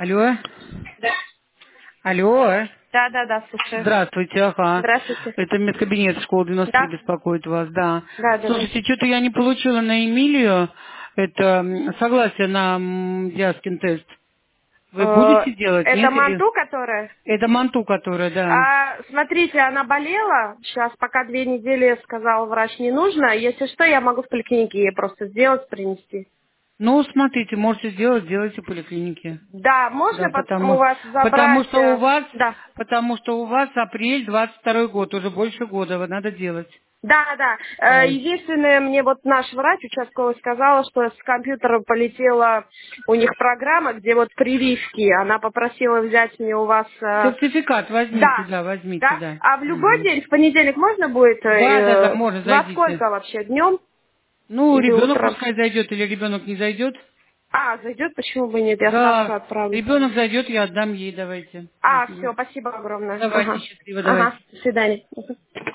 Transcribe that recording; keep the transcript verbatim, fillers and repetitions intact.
Алло. Да. Алло. Да, да, да, слушаю. Здравствуйте, ага. Здравствуйте. Это медкабинет школы девяносто три Да, беспокоит вас, да. да, да, да. Слушайте, что-то я не получила на Эмилию это м, согласие на м, Диаскин тест. Вы Э, будете делать, Это нет или? манту, которая? Это манту, которая, да. А, смотрите, она болела. Сейчас пока две недели, сказал врач, не нужно. Если что, я могу в поликлинике ей просто сделать, принести. Ну, смотрите, можете сделать, сделайте в поликлинике. Да, Да, можно потом у потому, вас потому забрать? что у э, вас, Да. потому что у вас апрель двадцать второй год, уже больше года, вот надо делать. Да, да. Э, Да. Единственное, мне вот наш врач участковый сказала, что с компьютера полетела у них программа, где вот прививки. Она попросила взять мне у вас... э, Сертификат возьмите, Да, да, возьмите, да. да. А в любой Мгм. день, в понедельник можно будет? Да, да, да, э, можно, Во зайдите. сколько вообще? Днем Ну, или ребенок утром? пускай зайдет или ребенок не зайдет. А, зайдет, почему бы нет? Я сразу Да, отправлю. ребенок зайдет, я отдам ей, давайте. А, Мгм. все, спасибо огромное. Давайте, Ага. счастливо, давайте. Ага, до свидания. Мгм.